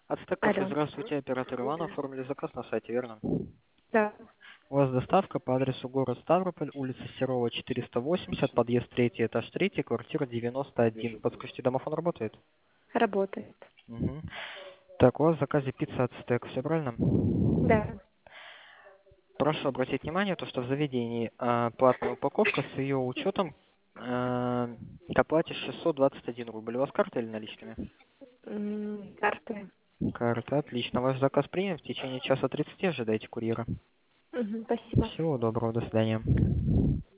Ацтек кафе, Алло. здравствуйте, оператор Иван, оформили заказ на сайте, верно? Да. У вас доставка по адресу город Ставрополь, улица Серова, 480, подъезд 3, этаж 3, квартира 91. Подскажите, домофон работает? Работает. Мгм. Так, у вас в заказе пицца Ацтек, все правильно? Да. Прошу обратить внимание, то, что в заведении платная упаковка с ее учетом к оплате 621 рубль. У вас карта или наличными? Карты. Карта, отлично. Ваш заказ принят. В течение часа 30 ожидайте курьера. Спасибо. Всего доброго, до свидания.